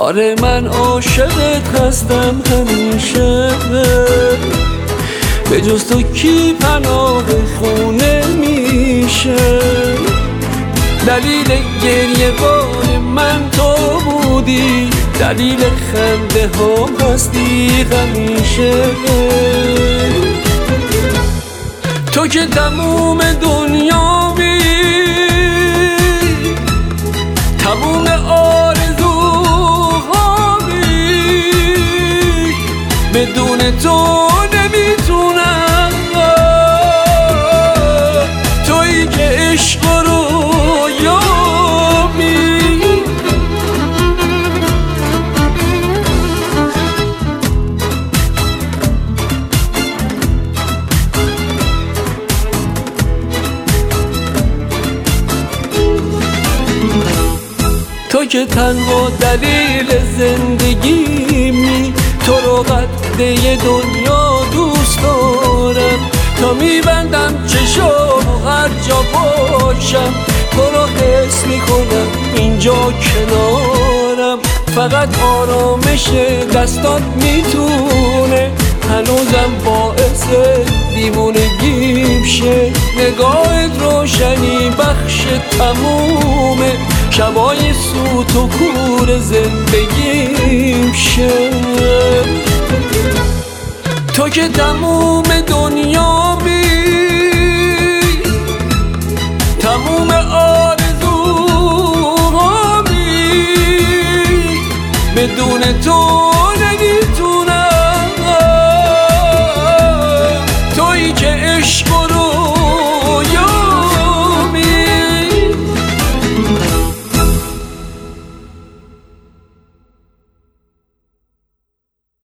آره من عاشقت هستم همیشه، به جز تو کی پناه خونه میشه؟ دلیل گریه بار من تو بودی، دلیل خنده ها هستی همیشه. تو که تموم دنیامی، تموم آرزوهامی، بدون تو نمیتونم. تویی که عشق رو یامی. تو که تنها دلیل زندگیمی، تو رو قده دنیا دوست دارم. تا میبندم چشام و هر جا باشم، تو رو حس میکنم اینجا کنارم. فقط آرامش دستات میتونه هنوزم باعث دیوونگیم شه. نگاهت روشنی بخش تموم شبای سوت و کور زندگیم شه. تو که تموم دنیامی، تموم آرزوهامی، بدون تو نمیتونم. تویی که عشق رو